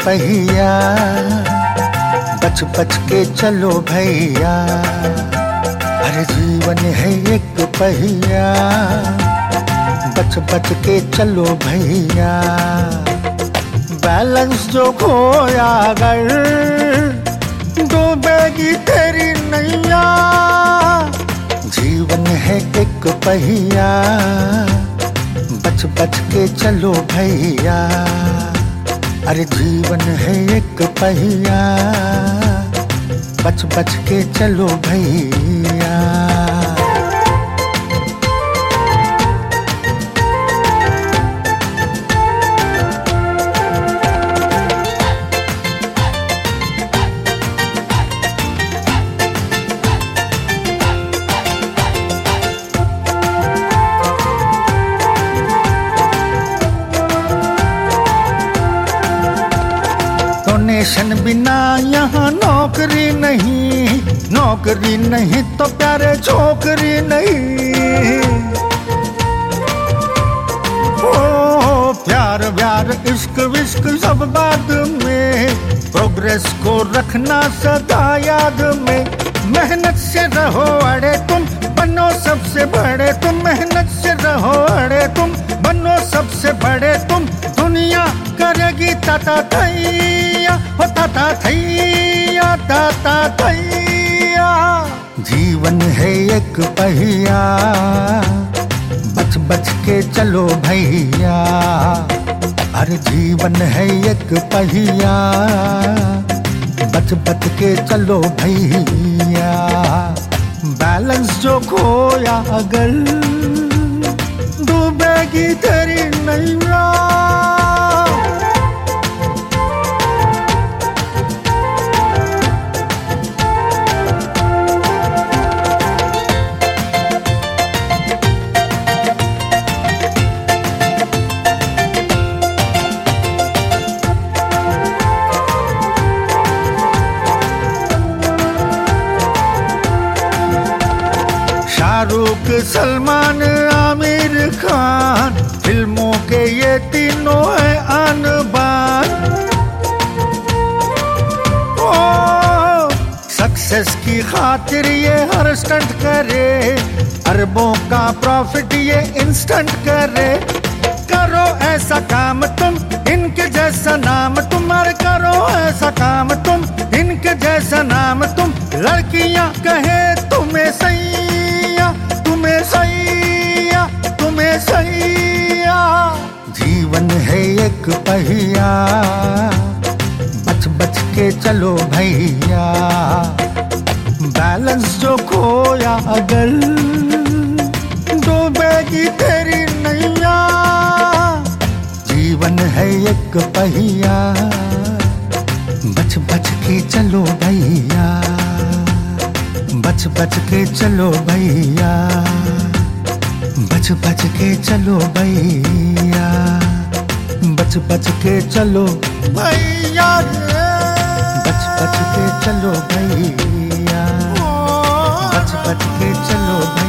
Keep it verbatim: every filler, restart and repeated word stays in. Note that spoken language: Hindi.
पहिया, बच बच के चलो भैया। हर जीवन है एक पहिया, बच बच के चलो भैया। बैलेंस जो खोया अगर डूबेगी तेरी नैया। जीवन है एक पहिया, बच बच के चलो भैया। अरे जीवन है एक पहिया, बच बच के चलो भैया। डोनेशन बिना यहाँ नौकरी नहीं, नौकरी नहीं तो प्यारे छोकरी नहीं। ओ प्यार व्यार इश्क विश्क सब बाद में, प्रोग्रेस को रखना सदा याद में। मेहनत से रहो अड़े तुम बनो सबसे बड़े तुम, मेहनत से रहो अड़े तुम बनो सबसे बड़े तुम। दुनिया करेगी ताता थैया, हो ताता थैया, ताता थैया। जीवन है एक पहिया, बच बच के चलो भैया। अरे जीवन है एक पहिया, बच बच के चलो भैया। बैलेंस जो खोया अगर डूबेगी तेरी नैया। शाहरुख सलमान आमिर खान, फिल्मों के ये तीनों है आन बान। ओ सक्सेस की खातिर ये हर स्टंट करे, अरबों का प्रॉफिट ये इंस्टेंट करे। करो ऐसा काम तुम इनके जैसा नाम तुम्हारे, करो ऐसा काम तुम इनके जैसा नाम तुम। लड़कियां कहे तुम्हें सैया, तुम्हें सैया, तुम्हें सैया। जीवन है एक पहिया, बच बच के चलो भैया। बैलेंस जो खोया अगर डूबेगी तेरी नैया। जीवन है एक पहिया, बच बच के चलो भैया। बच बच के चलो भैया, बच बच के चलो भैया। बच बच के चलो भैया, बच बच के चलो भैया। बच बच के चलो भैया।